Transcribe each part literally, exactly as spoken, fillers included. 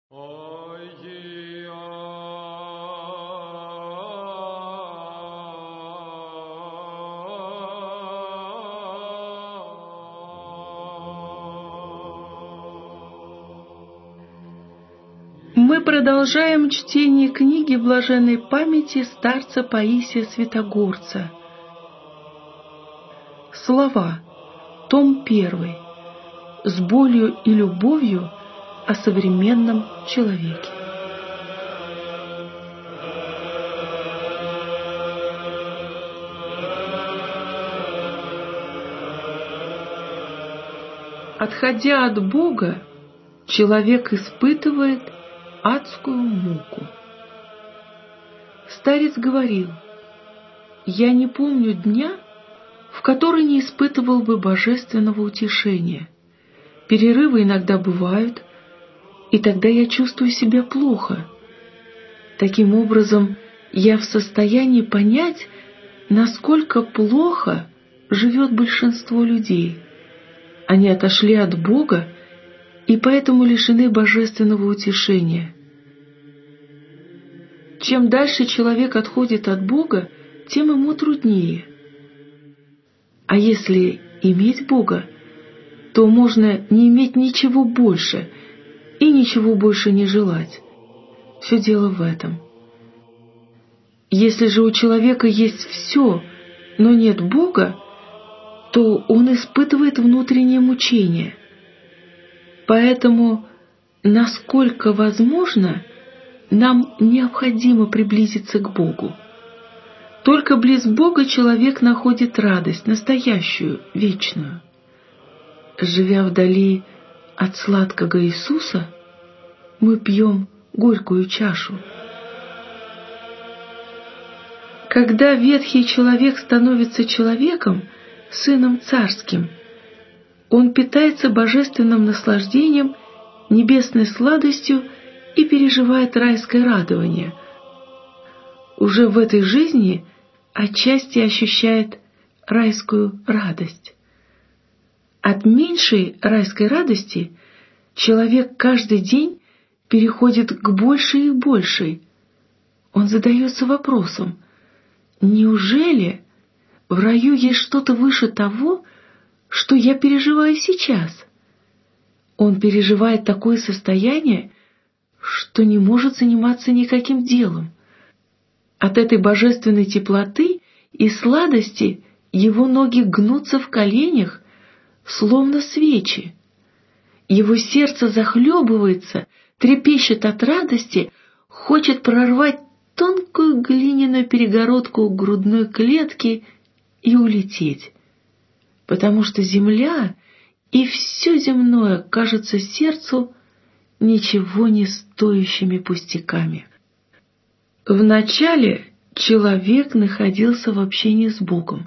Мы продолжаем чтение книги блаженной памяти старца Паисия Святогорца. Слова. Том первый. С болью и любовью о современном человеке. Отходя от Бога, человек испытывает адскую муку. Старец говорил: «Я не помню дня, в который не испытывал бы божественного утешения. Перерывы иногда бывают, и тогда я чувствую себя плохо. Таким образом, я в состоянии понять, насколько плохо живет большинство людей. Они отошли от Бога и поэтому лишены божественного утешения. Чем дальше человек отходит от Бога, тем ему труднее. А если иметь Бога, то можно не иметь ничего больше и ничего больше не желать. Все дело в этом. Если же у человека есть все, но нет Бога, то он испытывает внутреннее мучение. Поэтому, насколько возможно, нам необходимо приблизиться к Богу. Только близ Бога человек находит радость, настоящую, вечную. Живя вдали от сладкого Иисуса, мы пьем горькую чашу. Когда ветхий человек становится человеком, сыном царским, он питается божественным наслаждением, небесной сладостью и переживает райское радование. Уже в этой жизни отчасти ощущает райскую радость. От меньшей райской радости человек каждый день переходит к большей и большей. Он задается вопросом: неужели в раю есть что-то выше того, что я переживаю сейчас? Он переживает такое состояние, что не может заниматься никаким делом. От этой божественной теплоты и сладости его ноги гнутся в коленях, словно свечи. Его сердце захлебывается, трепещет от радости, хочет прорвать тонкую глиняную перегородку грудной клетки и улететь. Потому что земля и все земное кажется сердцу ничего не стоящими пустяками. Вначале человек находился в общении с Богом.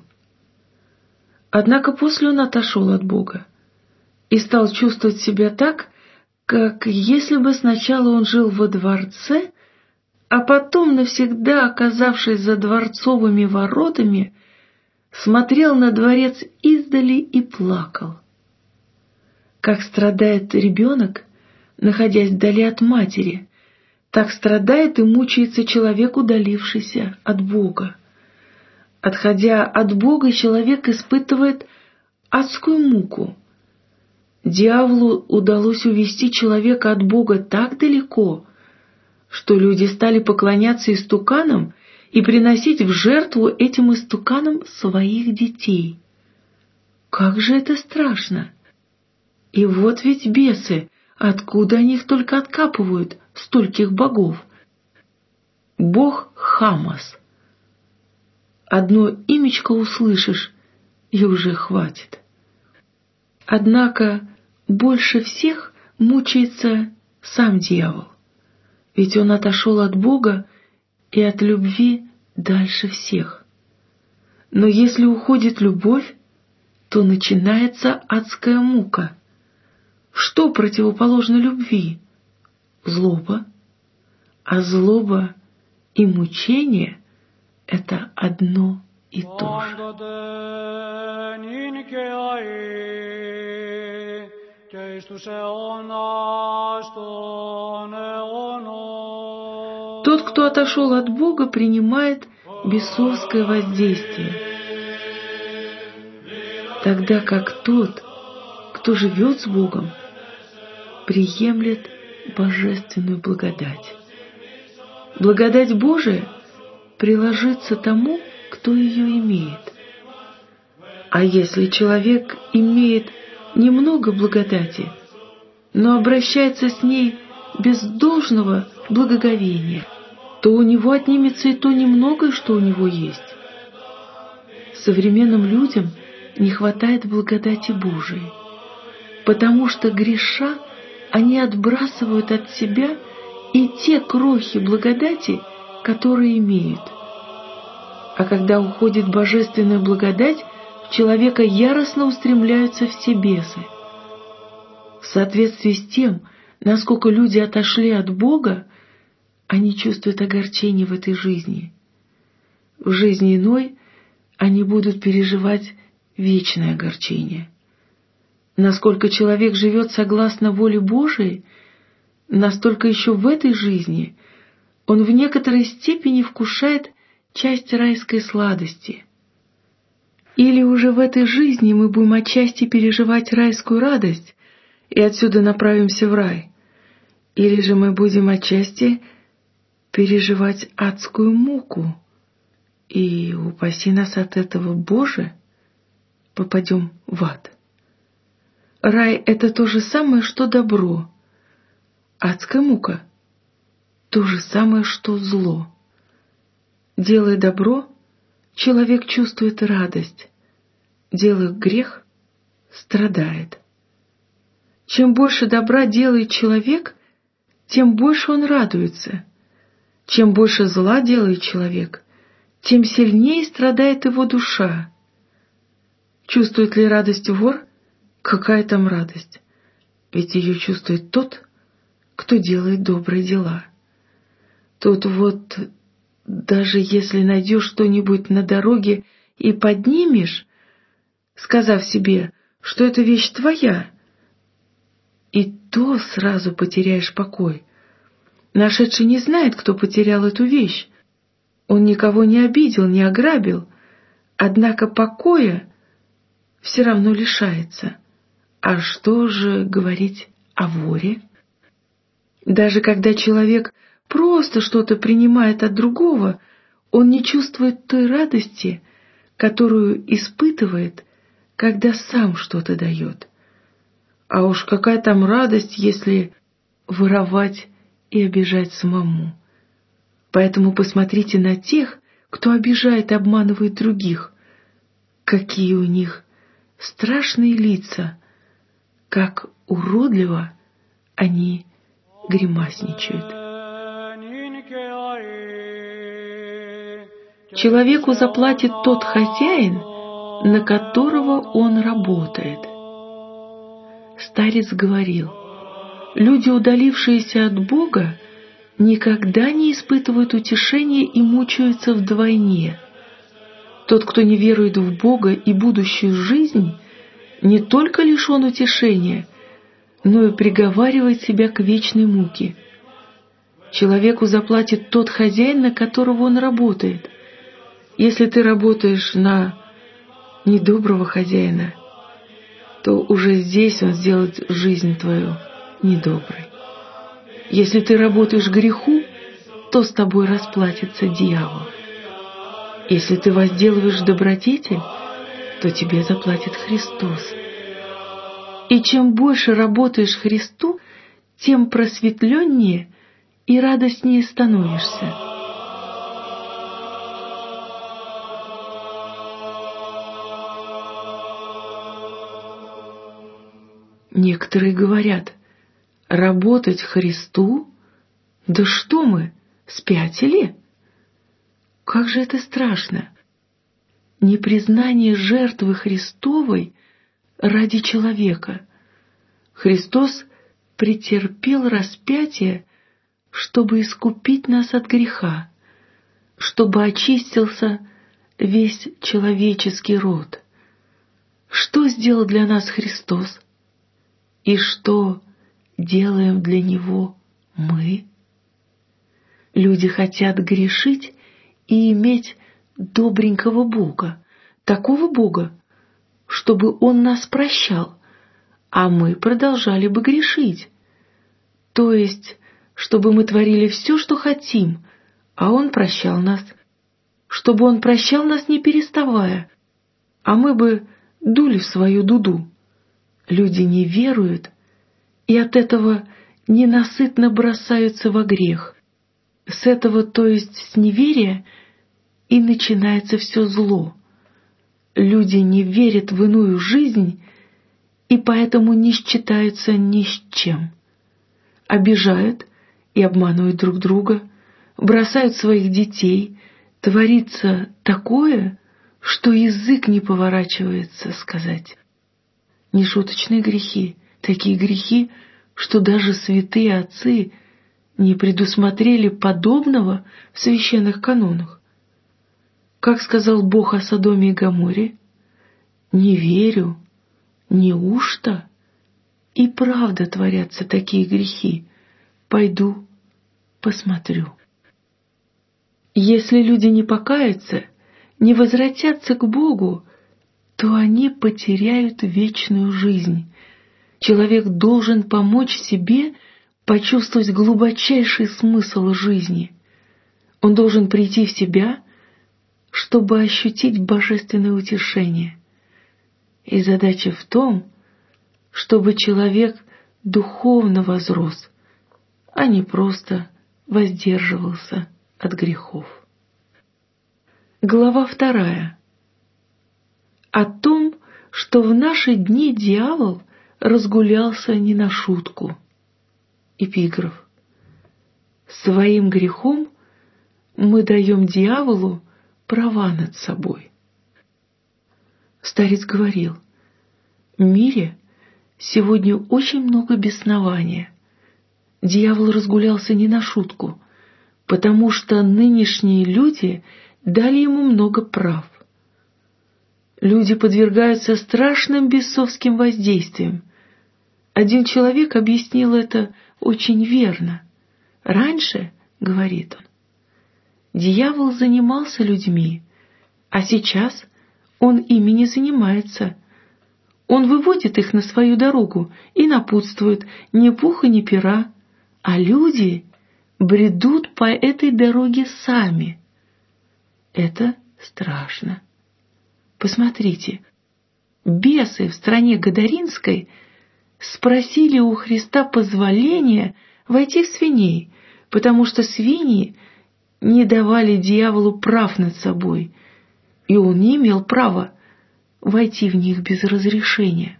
Однако после он отошел от Бога и стал чувствовать себя так, как если бы сначала он жил во дворце, а потом, навсегда оказавшись за дворцовыми воротами, смотрел на дворец издали и плакал. Как страдает ребенок, находясь вдали от матери, так страдает и мучается человек, удалившийся от Бога. Отходя от Бога, человек испытывает адскую муку. Дьяволу удалось увести человека от Бога так далеко, что люди стали поклоняться истуканам и приносить в жертву этим истуканам своих детей. Как же это страшно! И вот ведь бесы, откуда они их только откапывают, стольких богов? Бог Хамас. Одно имечко услышишь, и уже хватит. Однако больше всех мучается сам дьявол, ведь он отошел от Бога и от любви дальше всех. Но если уходит любовь, то начинается адская мука. Что противоположно любви? Злоба. А злоба и мучение — это одно и то же. Тот, кто отошел от Бога, принимает бесовское воздействие, тогда как тот, кто живет с Богом, приемлет божественную благодать. Благодать Божия приложится тому, кто ее имеет. А если человек имеет немного благодати, но обращается с ней без должного благоговения, то у него отнимется и то немногое, что у него есть. Современным людям не хватает благодати Божией, потому что, греша, они отбрасывают от себя и те крохи благодати, которые имеют. А когда уходит божественная благодать, в человека яростно устремляются все бесы. В соответствии с тем, насколько люди отошли от Бога, они чувствуют огорчение в этой жизни. В жизни иной они будут переживать вечное огорчение. Насколько человек живет согласно воле Божией, настолько еще в этой жизни он в некоторой степени вкушает часть райской сладости. Или уже в этой жизни мы будем отчасти переживать райскую радость и отсюда направимся в рай, или же мы будем отчасти переживать адскую муку, и, упаси нас от этого, Боже, попадем в ад. Рай — это то же самое, что добро. Адская мука — то же самое, что зло. Делая добро, человек чувствует радость, делая грех, страдает. Чем больше добра делает человек, тем больше он радуется. Чем больше зла делает человек, тем сильнее страдает его душа. Чувствует ли радость вор? Какая там радость? Ведь ее чувствует тот, кто делает добрые дела. Тут вот, даже если найдешь что-нибудь на дороге и поднимешь, сказав себе, что эта вещь твоя, и то сразу потеряешь покой. Нашедший не знает, кто потерял эту вещь. Он никого не обидел, не ограбил, однако покоя все равно лишается. А что же говорить о воре? Даже когда человек просто что-то принимает от другого, он не чувствует той радости, которую испытывает, когда сам что-то дает. А уж какая там радость, если воровать и обижать самому. Поэтому посмотрите на тех, кто обижает и обманывает других. Какие у них страшные лица, как уродливо они гримасничают. Человеку заплатит тот хозяин, на которого он работает. Старец говорил: люди, удалившиеся от Бога, никогда не испытывают утешения и мучаются вдвойне. Тот, кто не верует в Бога и будущую жизнь, не только лишен утешения, но и приговаривает себя к вечной муке. Человеку заплатит тот хозяин, на которого он работает. Если ты работаешь на недоброго хозяина, то уже здесь он сделает жизнь твою недоброй. Если ты работаешь греху, то с тобой расплатится дьявол. Если ты возделываешь добродетель, то тебе заплатит Христос. И чем больше работаешь Христу, тем просветленнее и радостнее становишься. Некоторые говорят: работать Христу? Да что мы, спятили? Как же это страшно! Непризнание жертвы Христовой ради человека. Христос претерпел распятие, чтобы искупить нас от греха, чтобы очистился весь человеческий род. Что сделал для нас Христос? И что делаем для него мы? Люди хотят грешить и иметь добренького Бога, такого Бога, чтобы Он нас прощал, а мы продолжали бы грешить. То есть, чтобы мы творили все, что хотим, а Он прощал нас, чтобы Он прощал нас не переставая, а мы бы дули в свою дуду. Люди не веруют и от этого ненасытно бросаются во грех. С этого, то есть с неверия, и начинается все зло. Люди не верят в иную жизнь и поэтому не считаются ни с чем. Обижают и обманывают друг друга, бросают своих детей. Творится такое, что язык не поворачивается сказать. Нешуточные грехи, такие грехи, что даже святые отцы не предусмотрели подобного в священных канонах. Как сказал Бог о Содоме и Гоморе: «Не верю, неужто и правда творятся такие грехи? Пойду посмотрю». Если люди не покаются, не возвратятся к Богу, то они потеряют вечную жизнь. Человек должен помочь себе почувствовать глубочайший смысл жизни. Он должен прийти в себя, чтобы ощутить божественное утешение. И задача в том, чтобы человек духовно возрос, а не просто воздерживался от грехов. Глава вторая. О том, что в наши дни дьявол разгулялся не на шутку. Эпиграф. Своим грехом мы даем дьяволу права над собой. Старец говорил: в мире сегодня очень много беснования. Дьявол разгулялся не на шутку, потому что нынешние люди дали ему много прав. Люди подвергаются страшным бесовским воздействиям. Один человек объяснил это очень верно. Раньше, говорит он, дьявол занимался людьми, а сейчас он ими не занимается. Он выводит их на свою дорогу и напутствует: ни пуха, ни пера, а люди бредут по этой дороге сами. Это страшно. Посмотрите, бесы в стране Гадаринской спросили у Христа позволения войти в свиней, потому что свиньи не давали дьяволу прав над собой, и он не имел права войти в них без разрешения.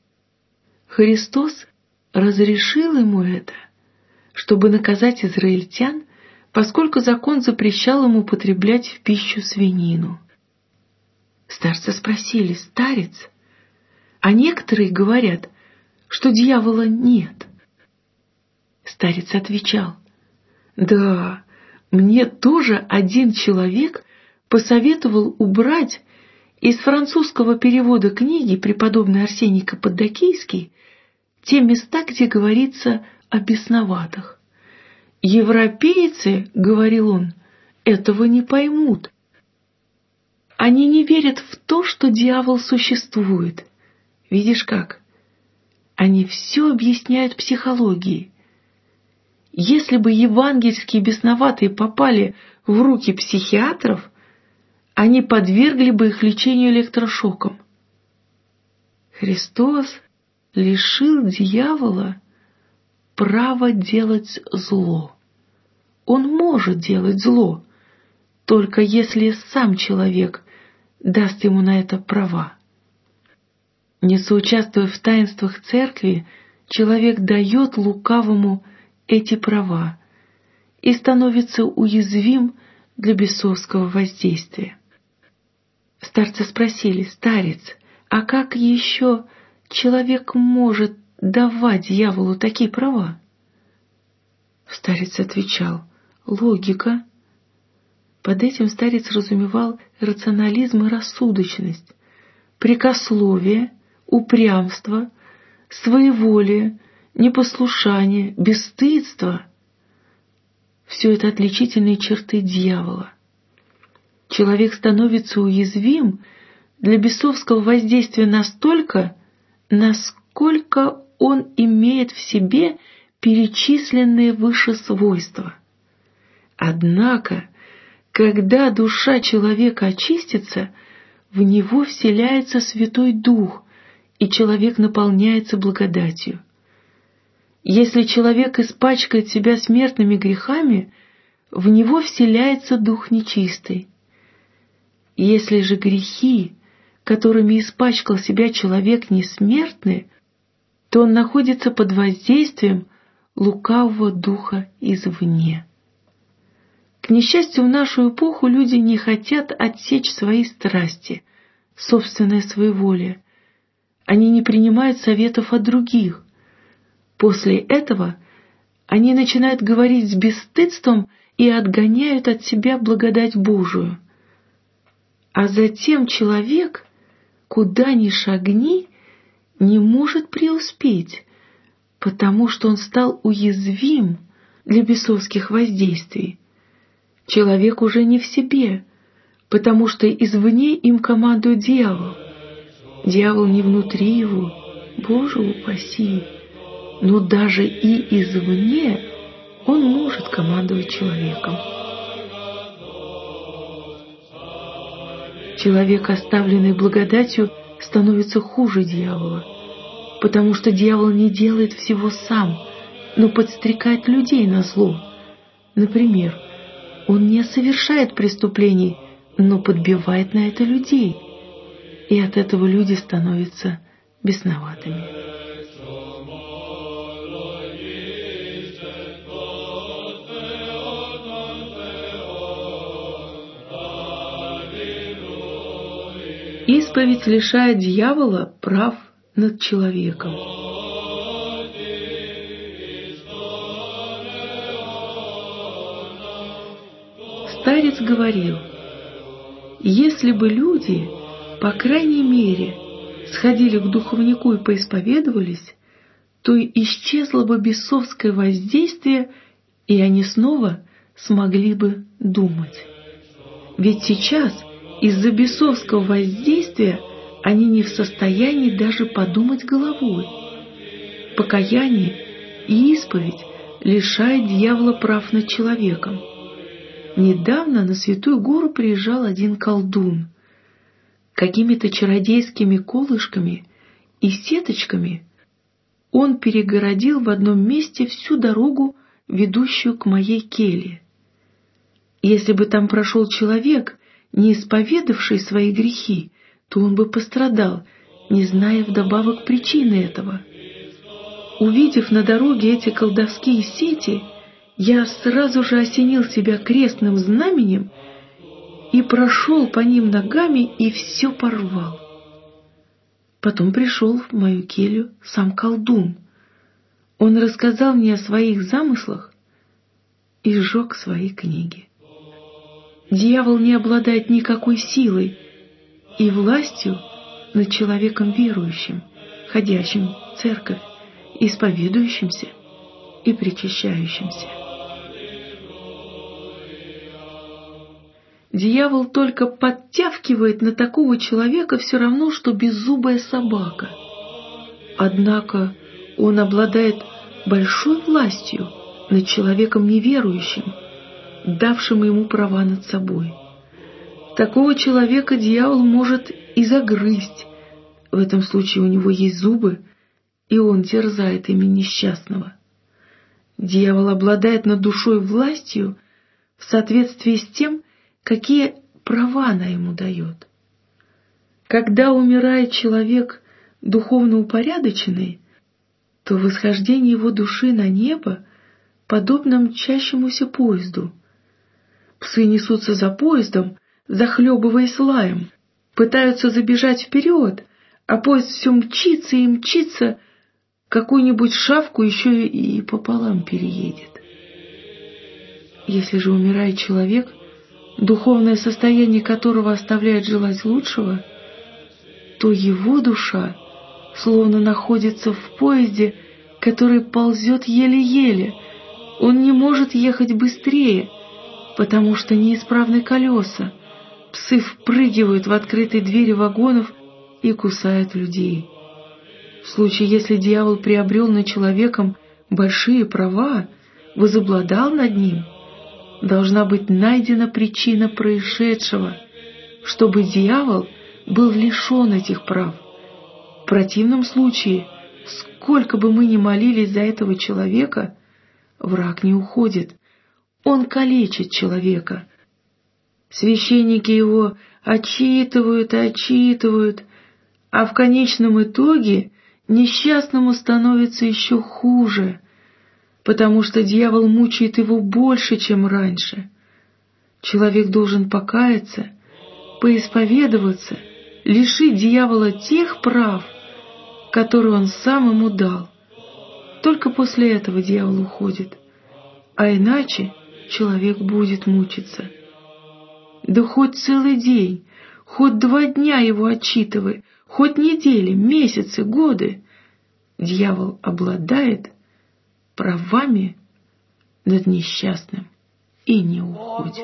Христос разрешил ему это, чтобы наказать израильтян, поскольку закон запрещал им употреблять в пищу свинину. Старцы спросили: старец, а некоторые говорят, что дьявола нет. Старец отвечал: да, мне тоже один человек посоветовал убрать из французского перевода книги преподобный Арсений Каппадокийский те места, где говорится о бесноватых. Европейцы, говорил он, этого не поймут. Они не верят в то, что дьявол существует. Видишь как? Они все объясняют психологией. Если бы евангельские бесноватые попали в руки психиатров, они подвергли бы их лечению электрошоком. Христос лишил дьявола права делать зло. Он может делать зло, только если сам человек даст ему на это права. Не соучаствуя в таинствах церкви, человек дает лукавому эти права и становится уязвим для бесовского воздействия. Старцы спросили: старец, а как еще человек может давать дьяволу такие права? Старец отвечал: логика. Под этим старец разумевал рационализм и рассудочность, прекословие, упрямство, своеволие, непослушание, бесстыдство — все это отличительные черты дьявола. Человек становится уязвим для бесовского воздействия настолько, насколько он имеет в себе перечисленные выше свойства. Однако, когда душа человека очистится, в него вселяется Святой Дух, и человек наполняется благодатью. Если человек испачкает себя смертными грехами, в него вселяется дух нечистый. Если же грехи, которыми испачкал себя человек, не смертны, то он находится под воздействием лукавого духа извне. К несчастью, в нашу эпоху люди не хотят отсечь свои страсти, собственное своеволие. Они не принимают советов от других. После этого они начинают говорить с бесстыдством и отгоняют от себя благодать Божию. А затем человек, куда ни шагни, не может преуспеть, потому что он стал уязвим для бесовских воздействий. Человек уже не в себе, потому что извне им командует дьявол. Дьявол не внутри его, Боже упаси, но даже и извне он может командовать человеком. Человек, оставленный благодатью, становится хуже дьявола, потому что дьявол не делает всего сам, но подстрекает людей на зло. Например, он не совершает преступлений, но подбивает на это людей, и от этого люди становятся бесноватыми. Исповедь лишает дьявола прав над человеком. Старец говорил: если бы люди, по крайней мере, сходили к духовнику и поисповедовались, то исчезло бы бесовское воздействие, и они снова смогли бы думать. Ведь сейчас из-за бесовского воздействия они не в состоянии даже подумать головой. Покаяние и исповедь лишает дьявола прав над человеком. Недавно на Святую Гору приезжал один колдун. Какими-то чародейскими колышками и сеточками он перегородил в одном месте всю дорогу, ведущую к моей келье. Если бы там прошел человек, не исповедавший свои грехи, то он бы пострадал, не зная вдобавок причины этого. Увидев на дороге эти колдовские сети, я сразу же осенил себя крестным знаменем и прошел по ним ногами и все порвал. Потом пришел в мою келью сам колдун. Он рассказал мне о своих замыслах и сжег свои книги. Дьявол не обладает никакой силой и властью над человеком верующим, ходящим в церковь, исповедующимся и причащающимся. Дьявол только подтявкивает на такого человека все равно, что беззубая собака. Однако он обладает большой властью над человеком неверующим, давшим ему права над собой. Такого человека дьявол может и загрызть. В этом случае у него есть зубы, и он терзает ими несчастного. Дьявол обладает над душой властью в соответствии с тем, какие права она ему дает. Когда умирает человек духовно упорядоченный, то восхождение его души на небо подобно мчащемуся поезду. Псы несутся за поездом, захлебываясь лаем, пытаются забежать вперед, а поезд все мчится и мчится, какую-нибудь шавку еще и пополам переедет. Если же умирает человек, духовное состояние которого оставляет желать лучшего, то его душа словно находится в поезде, который ползет еле-еле. Он не может ехать быстрее, потому что неисправны колеса. Псы впрыгивают в открытые двери вагонов и кусают людей. В случае, если дьявол приобрел над человеком большие права, возобладал над ним, должна быть найдена причина происшедшего, чтобы дьявол был лишен этих прав. В противном случае, сколько бы мы ни молились за этого человека, враг не уходит, он калечит человека. Священники его отчитывают и отчитывают, а в конечном итоге несчастному становится еще хуже, потому что дьявол мучает его больше, чем раньше. Человек должен покаяться, поисповедоваться, лишить дьявола тех прав, которые он сам ему дал. Только после этого дьявол уходит, а иначе человек будет мучиться. Да хоть целый день, хоть два дня его отчитывай, хоть недели, месяцы, годы, дьявол обладает правами над несчастным и не уходит.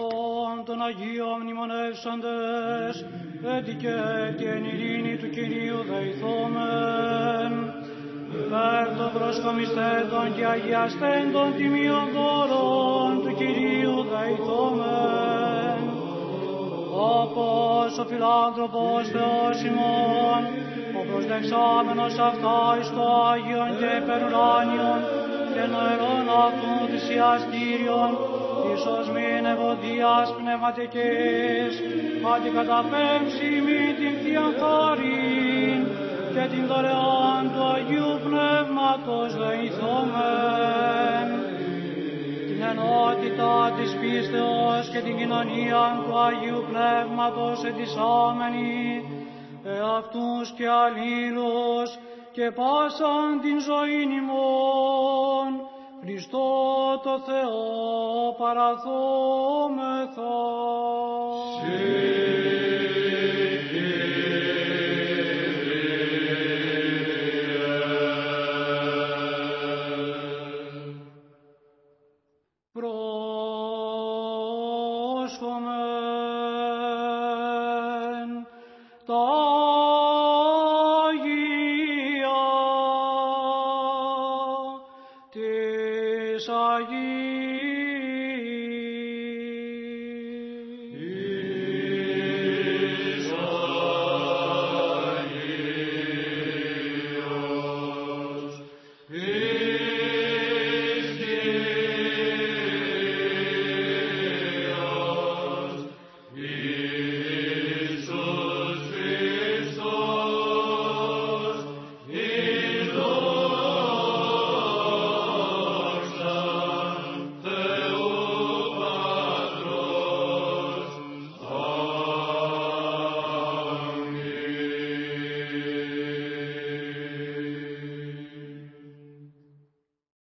Υπέρ των προσκομισθέντων και αγιαστέντων τιμίων δώρων του Κυρίου δεηθόμεν, όπως ο φιλάνθρωπος Θεός ημών, ο προσδεξάμενος αυτά εις το Άγιον και υπερουράνιον και νοερών αυτού θυσιαστήριον, εις ως μην ευωδίας πνευματικής, αντικαταπέμψει μη την Θείαν χάριν, και την δωρεάν του Αγίου Πνεύματος δεηθόμεν, την ενότητα της πίστεως και την κοινωνία του Αγίου Πνεύματος ετισάμενοι, εαυτούς και αλλήλους και πάσαν την ζωήν ημών, Χριστό το Θεό παραθόμεθα. Αγία της Αγίας